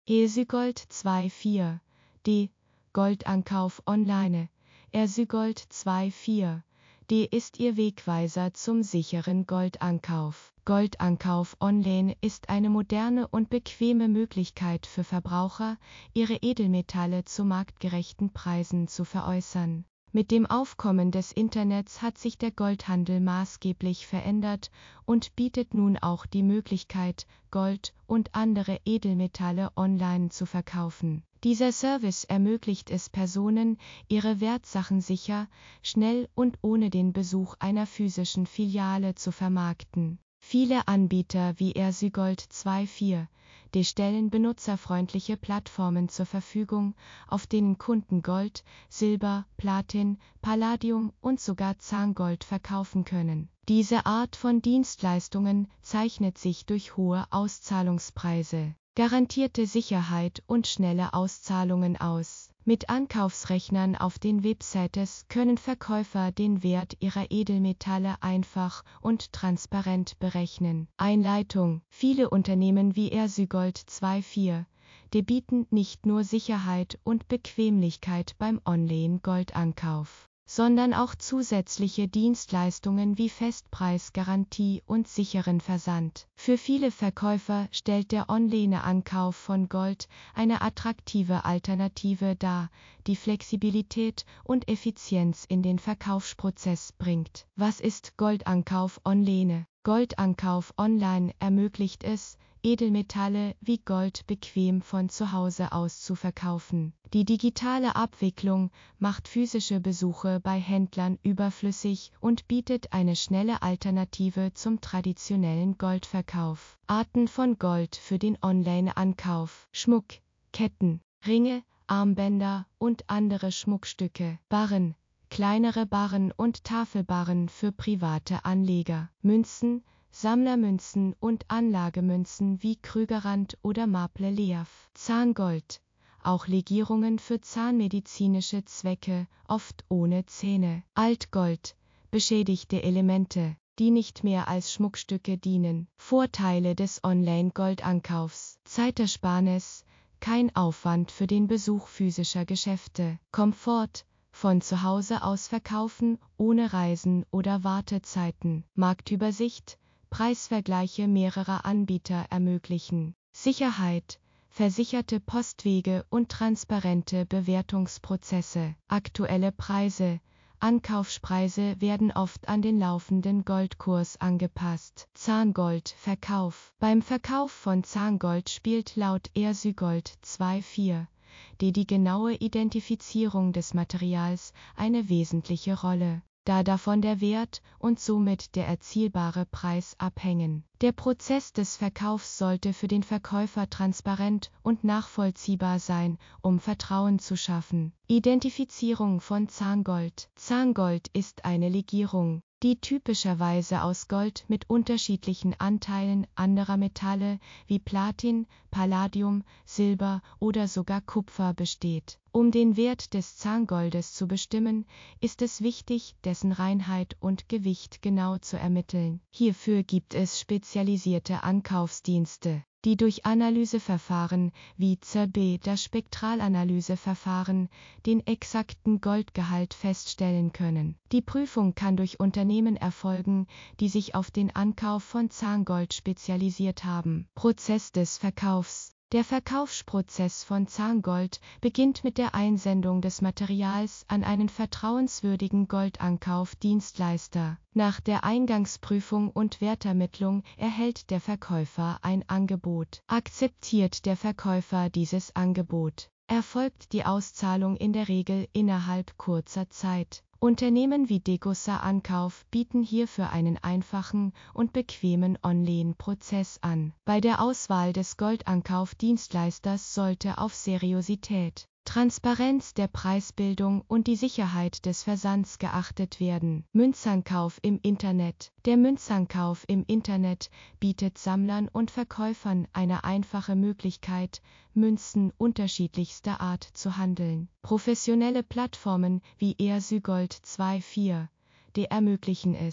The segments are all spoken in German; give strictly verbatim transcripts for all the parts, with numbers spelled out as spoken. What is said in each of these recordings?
ERSYGOLD vierundzwanzig D Goldankauf online. ERSYGOLD vierundzwanzig D ist Ihr Wegweiser zum sicheren Goldankauf. Goldankauf online ist eine moderne und bequeme Möglichkeit für Verbraucher, ihre Edelmetalle zu marktgerechten Preisen zu veräußern. Mit dem Aufkommen des Internets hat sich der Goldhandel maßgeblich verändert und bietet nun auch die Möglichkeit, Gold und andere Edelmetalle online zu verkaufen. Dieser Service ermöglicht es Personen, ihre Wertsachen sicher, schnell und ohne den Besuch einer physischen Filiale zu vermarkten. Viele Anbieter wie ERSYGOLD vierundzwanzig D stellen benutzerfreundliche Plattformen zur Verfügung, auf denen Kunden Gold, Silber, Platin, Palladium und sogar Zahngold verkaufen können. Diese Art von Dienstleistungen zeichnet sich durch hohe Auszahlungspreise, garantierte Sicherheit und schnelle Auszahlungen aus. Mit Ankaufsrechnern auf den Websites können Verkäufer den Wert ihrer Edelmetalle einfach und transparent berechnen. Einleitung: Viele Unternehmen wie ERSYGOLD vierundzwanzig D bieten nicht nur Sicherheit und Bequemlichkeit beim Online-Goldankauf, sondern auch zusätzliche Dienstleistungen wie Festpreisgarantie und sicheren Versand. Für viele Verkäufer stellt der Online-Ankauf von Gold eine attraktive Alternative dar, die Flexibilität und Effizienz in den Verkaufsprozess bringt. Was ist Goldankauf online? Goldankauf online ermöglicht es, Edelmetalle wie Gold bequem von zu Hause aus zu verkaufen. Die digitale Abwicklung macht physische Besuche bei Händlern überflüssig und bietet eine schnelle Alternative zum traditionellen Goldverkauf. Arten von Gold für den Online-Ankauf: Schmuck, Ketten, Ringe, Armbänder und andere Schmuckstücke. Barren, kleinere Barren und Tafelbarren für private Anleger. Münzen, Sammlermünzen und Anlagemünzen wie Krügerrand oder Marble Leaf. Zahngold, auch Legierungen für zahnmedizinische Zwecke, oft ohne Zähne. Altgold, beschädigte Elemente, die nicht mehr als Schmuckstücke dienen. Vorteile des Online-Goldankaufs: Zeitersparnis, kein Aufwand für den Besuch physischer Geschäfte. Komfort, von zu Hause aus verkaufen, ohne Reisen oder Wartezeiten. Marktübersicht, Preisvergleiche mehrerer Anbieter ermöglichen. Sicherheit, versicherte Postwege und transparente Bewertungsprozesse. Aktuelle Preise, Ankaufspreise werden oft an den laufenden Goldkurs angepasst. Zahngoldverkauf. Beim Verkauf von Zahngold spielt laut ERSYGOLD vierundzwanzig D die genaue Identifizierung des Materials eine wesentliche Rolle, da davon der Wert und somit der erzielbare Preis abhängen. Der Prozess des Verkaufs sollte für den Verkäufer transparent und nachvollziehbar sein, um Vertrauen zu schaffen. Identifizierung von Zahngold. Zahngold ist eine Legierung, die typischerweise aus Gold mit unterschiedlichen Anteilen anderer Metalle wie Platin, Palladium, Silber oder sogar Kupfer besteht. Um den Wert des Zahngoldes zu bestimmen, ist es wichtig, dessen Reinheit und Gewicht genau zu ermitteln. Hierfür gibt es spezialisierte Ankaufsdienste, die durch Analyseverfahren wie Z B, das Spektralanalyseverfahren, den exakten Goldgehalt feststellen können. Die Prüfung kann durch Unternehmen erfolgen, die sich auf den Ankauf von Zahngold spezialisiert haben. Prozess des Verkaufs. Der Verkaufsprozess von Zahngold beginnt mit der Einsendung des Materials an einen vertrauenswürdigen Goldankauf-Dienstleister. Nach der Eingangsprüfung und Wertermittlung erhält der Verkäufer ein Angebot. Akzeptiert der Verkäufer dieses Angebot, erfolgt die Auszahlung in der Regel innerhalb kurzer Zeit. Unternehmen wie Degussa Ankauf bieten hierfür einen einfachen und bequemen Online-Prozess an. Bei der Auswahl des Goldankauf-Dienstleisters sollte auf Seriosität, Transparenz der Preisbildung und die Sicherheit des Versands geachtet werden. Münzankauf im Internet. Der Münzankauf im Internet bietet Sammlern und Verkäufern eine einfache Möglichkeit, Münzen unterschiedlichster Art zu handeln. Professionelle Plattformen wie ERSYGOLD vierundzwanzig D ermöglichen es,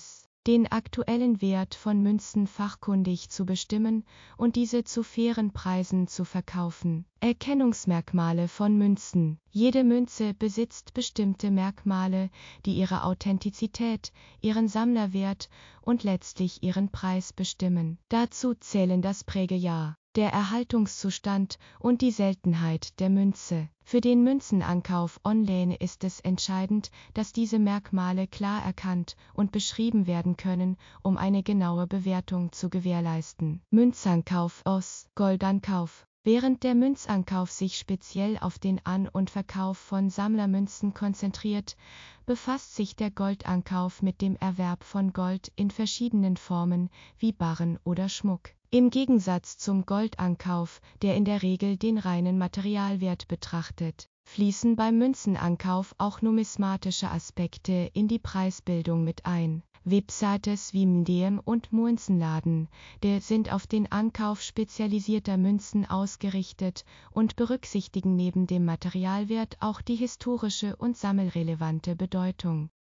den aktuellen Wert von Münzen fachkundig zu bestimmen und diese zu fairen Preisen zu verkaufen. Erkennungsmerkmale von Münzen. Jede Münze besitzt bestimmte Merkmale, die ihre Authentizität, ihren Sammlerwert und letztlich ihren Preis bestimmen. Dazu zählen das Prägejahr, der Erhaltungszustand und die Seltenheit der Münze. Für den Münzenankauf online ist es entscheidend, dass diese Merkmale klar erkannt und beschrieben werden können, um eine genaue Bewertung zu gewährleisten. Münzankauf aus Goldankauf. Während der Münzankauf sich speziell auf den An- und Verkauf von Sammlermünzen konzentriert, befasst sich der Goldankauf mit dem Erwerb von Gold in verschiedenen Formen wie Barren oder Schmuck. Im Gegensatz zum Goldankauf, der in der Regel den reinen Materialwert betrachtet, fließen beim Münzenankauf auch numismatische Aspekte in die Preisbildung mit ein. Websites wie Museum und Münzenladen, der sind auf den Ankauf spezialisierter Münzen ausgerichtet und berücksichtigen neben dem Materialwert auch die historische und sammelrelevante Bedeutung.